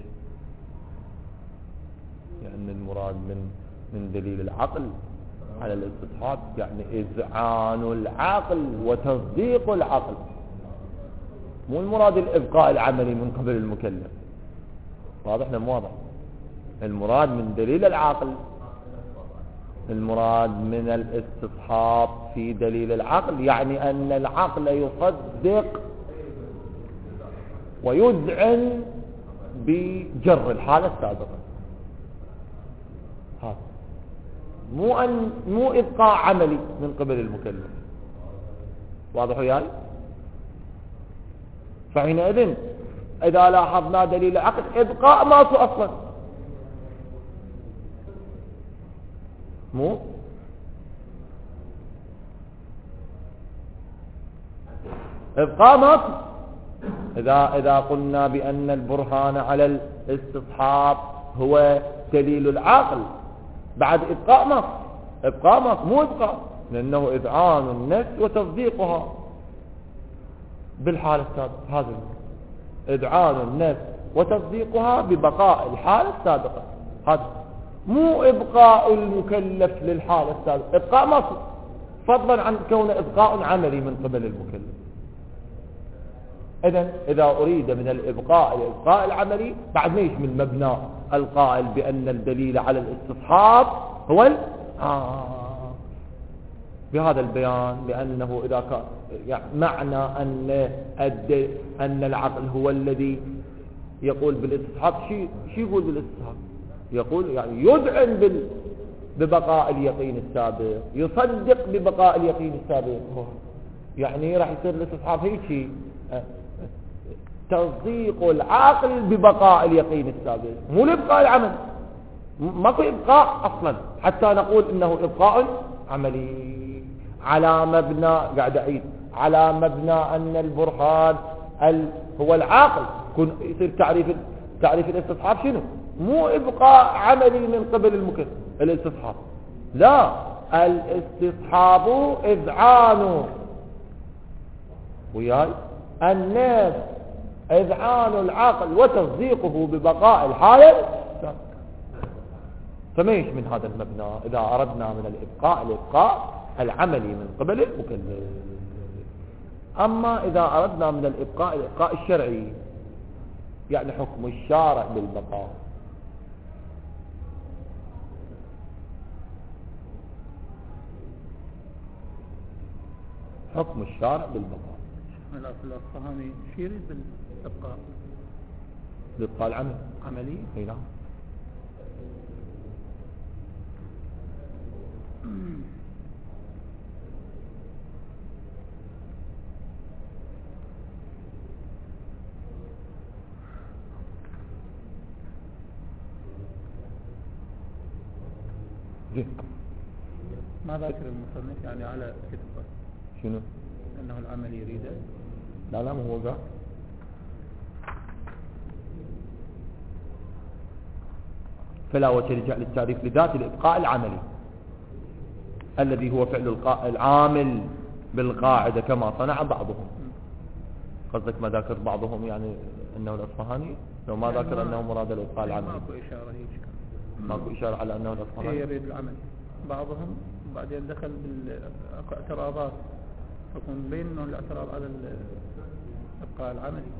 لأن المراد من دليل العقل على الاستصحاب يعني إذعان العقل وتصديق العقل، مو المراد الإبقاء العملي من قبل المكلف. واضح ولا مو واضح؟ المراد من دليل العقل، المراد من الاستصحاب في دليل العقل يعني أن العقل يصدق ويذعن بجر الحالة السابقة. هذا مو إبقاء عملي من قبل المكلف. واضح وياي؟ فحينئذ إذا لاحظنا دليل العقل إبقاء ماكو أصلا، مو إبقاء ماكو. إذا قلنا بأن البرهان على الاستصحاب هو دليل العقل بعد إبقاء ماكو مو إبقاء، لأنه إذعان النفس وتصديقها بالحالة السابقة. هذا إذعان النفس وتصديقها ببقاء الحالة السابقة، هذا مو إبقاء المكلف للحالة السابقة. إبقاء ماكو، فضلا عن كون إبقاء عملي من قبل المكلف. إذا أريد من الإبقاء العملي بعد ما يشمل مبنى القائل بأن الدليل على الاستصحاب هو بهذا البيان، لأنه إذا كان يعني معنى أن العقل هو الذي يقول بالاستصحاب، شو يقول بالاستصحاب؟ يقول يعني يدعن ببقاء اليقين السابق، يصدق ببقاء اليقين السابق، يعني راح يصير الاستصحاب هيك تصديق العقل ببقاء اليقين السابق، مو لإبقاء العمل. ماكو إبقاء أصلا حتى نقول إنه إبقاء عملي على مبنى، قاعد أعيد، على مبنى أن البرهان هو العاقل. يصير تعريف الاستصحاب شنو؟ مو إبقاء عملي من قبل الاستصحاب، لا، الاستصحاب إذعان وياي الناس، إذعان العقل وتصديقه ببقاء الحالة. فما من هذا المبنى إذا أردنا من الإبقاء العملي من قبل المكلف. أما إذا أردنا من الإبقاء الشرعي، يعني حكم الشارع بالبقاء. حكم الشارع بالبقاء. الأصفهاني شو يريد بالإبقاء؟ الإبقاء العملي. عملي؟ اي نعم. ما ذاكر المصنف يعني على كتبه شنو؟ أنه العمل يريده؟ لا ما هو قال فلا وجه لجعل التعريف لذات الإبقاء العملي الذي هو فعل العامل بالقاعدة كما صنع بعضهم. قصدك ما ذاكر بعضهم يعني أنه الأصفهاني؟ لو ما ذاكر أنه مراد الإبقاء العملي ماكو إشارة هيك، ماكو إشارة على أنه الأصفهاني يريد العمل. بعضهم بعدين دخل بالاعتراضات، فكون بين أنه الاعتراض على الإبقاء العملي.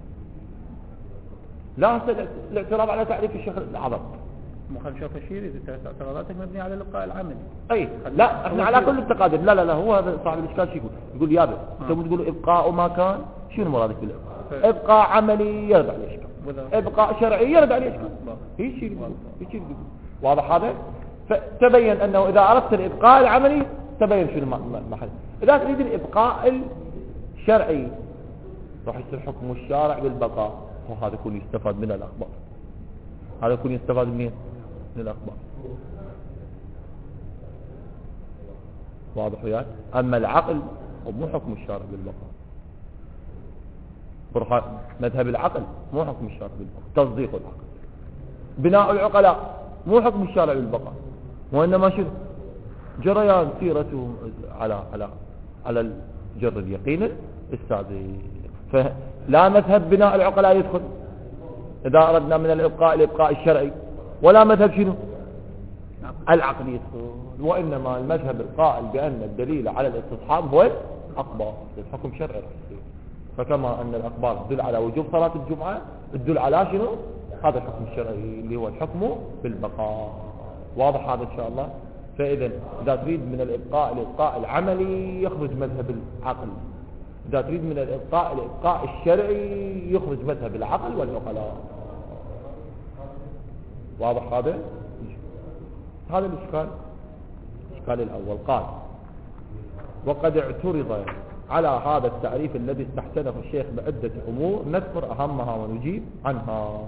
لا، الاعتراض على تعريف الشيخ الأعظم. مو خل نشوف ايش يريد، اعتراضاتك مبنيه على الإبقاء العملي. اي لا، احنا على كل التقادير. لا هو هذا صاحب الاشكال شو يقول يابا انتم تقولوا ابقاء ما كان، شنو مرادك بالابقاء؟ ابقاء عملي يرد عليه اشكال، ابقاء شرعي يرد عليه اشكال. هيك يقول واضح هذا. فتبين انه اذا اردت الابقاء العملي تبين شنو محل. اذا تريد الابقاء الشرعي راح يصير حكم الشارع بالبقاء، وهذا يكون يستفاد من الاخبار. هذا يكون يستفاد من الأخبار. واضح وياك؟ أما العقل هو مو حكم الشارع بالبقاء. برهان مذهب العقل مو حكم الشارع بالبقاء، تصديق العقل. بناء العقلاء مو حكم الشارع بالبقاء، وإنما شنو؟ جريان سيرتهم على الجر اليقين السابق. فلا مذهب بناء العقلاء يدخل إذا أردنا من الإبقاء الشرعي، ولا مذهب شنو؟ العقل يدخل، وإنما المذهب القائل بأن الدليل على الاستصحاب هو الأخبار، الحكم شرعي. فكما أن الأخبار تدل على وجوب صلاة الجمعة، تدل على شنو؟ هذا الحكم الشرعي اللي هو الحكم بالبقاء. واضح هذا إن شاء الله. فإذا إذا تريد من الإبقاء العملي يخرج مذهب العقل، إذا تريد من الإبقاء الشرعي يخرج مذهب العقل والعقلاء. واضح هذا؟ هذا الإشكال الأول. قال وقد اعترض على هذا التعريف الذي استحسنه الشيخ بعدة أمور نذكر أهمها ونجيب عنها.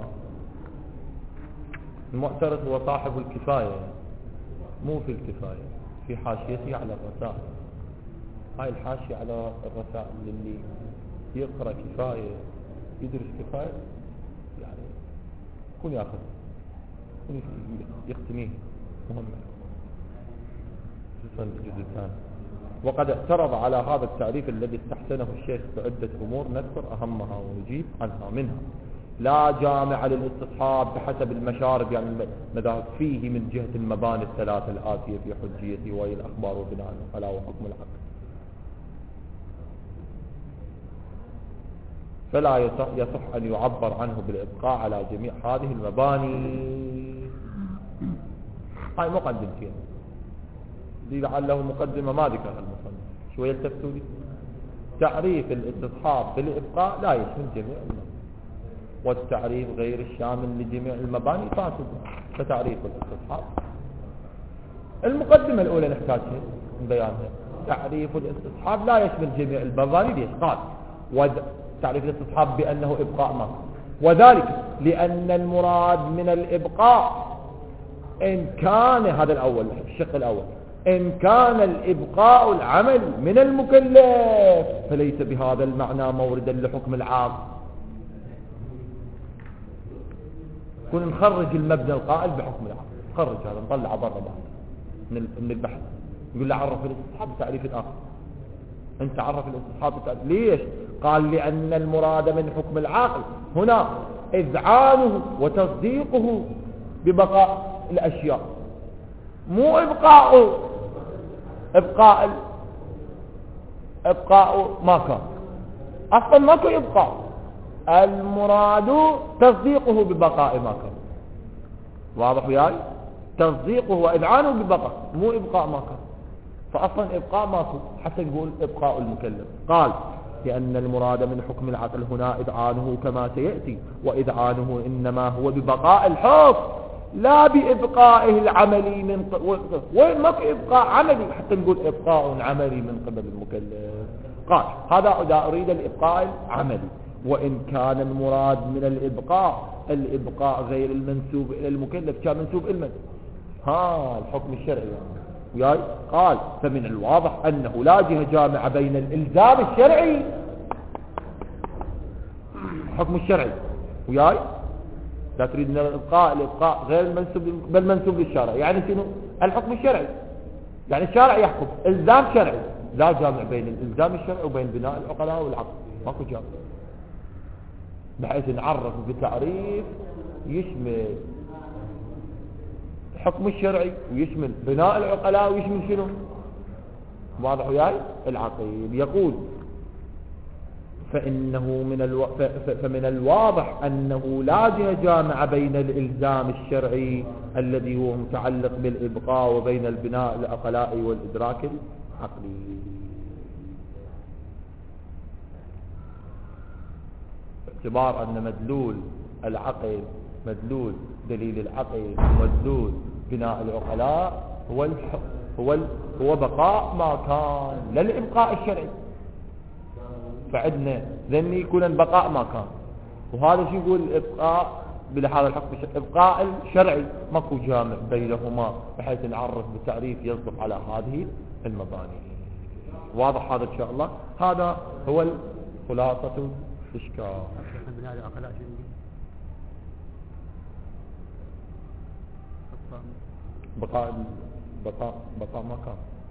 المعترض هو صاحب الكفاية، مو في الكفاية، في حاشيته على الرسائل. هاي الحاشية على الرسائل اللي يقرأ كفاية يدرس كفاية يعني يكون ياخذ يختميه، مهم خصوصا الجزء الثاني. وقد اعترض على هذا التعريف الذي استحسنه الشيخ بعدة أمور نذكر أهمها ونجيب عنها. منها لا جامع للاستصحاب بحسب المشارب يعني المذاهب فيه من جهة المباني الثلاثة الآتية في حجيته وهي الأخبار وبناء العقلاء وحكم العقل. فلا يصح أن يعبر عنه بالإبقاء على جميع هذه المباني. هاي مقدمتين دي لعله مقدمة ما ذكرها المصنف، شوية التفتوا لي. تعريف الاستصحاب بالإبقاء لا يشمل جميع المباني، والتعريف غير الشامل لجميع المباني فاسد. فتعريف الاستصحاب المقدمة الأولى نحتاج بيانها. تعريف الاستصحاب لا يشمل جميع المباني. ليش؟ قال تعريف الاستصحاب بأنه إبقاء ما، وذلك لأن المراد من الإبقاء إن كان، هذا الأول الشق الأول، إن كان الإبقاء العمل من المكلف فليس بهذا المعنى موردا لحكم العاقل. كنا نخرج المبنى القائل بحكم العاقل، نخرج هذا نطلع برا من البحث، نقول له عرف الاستصحاب بتعريف الآخر. انت عرف الاستصحاب بتعريف. ليش؟ قال لأن المراد من حكم العاقل هنا إذعانه وتصديقه ببقاء الأشياء، مو إبقاء ما كان. أصلا ماكو إبقاء، المراد تصديقه ببقاء ما كان. واضح وياي؟ تصديقه وإذعانه ببقاء، مو إبقاء ما كان. فأصلا إبقاء ماكو حتى نقول إبقاء المكلف. قال لأن المراد من حكم العقل هنا إذعانه كما سيأتي، وإذعانه إنما هو ببقاء الحكم لا بإبقائه العملي من وين ماكو إبقاء عملي حتى نقول إبقاء عملي من قبل المكلف. قال هذا إذا أريد الإبقاء العملي. وإن كان المراد من الإبقاء غير المنسوب إلى المكلف كان منسوب إلى الحكم الشرعي وياي. قال فمن الواضح أنه لا جهة جامعة بين الإلزام الشرعي الحكم الشرعي وياي. لا تريد من الإبقاء غير المنسوب بل منسوب للشارع، يعني شنو؟ الحكم الشرعي، يعني الشارع يحكم إلزام شرعي. لا جامع بين الإلزام الشرعي وبين بناء العقلاء والعقل، ماكو جامع، بحيث نعرف بتعريف يشمل الحكم الشرعي ويشمل بناء العقلاء ويشمل شنو؟ واضح وياي؟ العقيل. يقول فمن الواضح أنه لا جهة جامعة بين الإلزام الشرعي الذي هو متعلق بالإبقاء وبين البناء العقلاء والإدراك العقلي. باعتبار أن مدلول العقل، مدلول دليل العقل، مدلول بناء العقلاء هو بقاء ما كان، لا الإبقاء الشرعي. فعندنا ذني يكون بقاء ما كان، وهذا شو يقول الإبقاء بهذا الحكم الشرعي، إبقاء الشرعي ماكو جامع بينهما بحيث نعرف بالتعريف يصدق على هذه المباني. واضح هذا إن شاء الله؟ هذا هو خلاصة الإشكال. بقاء ما كان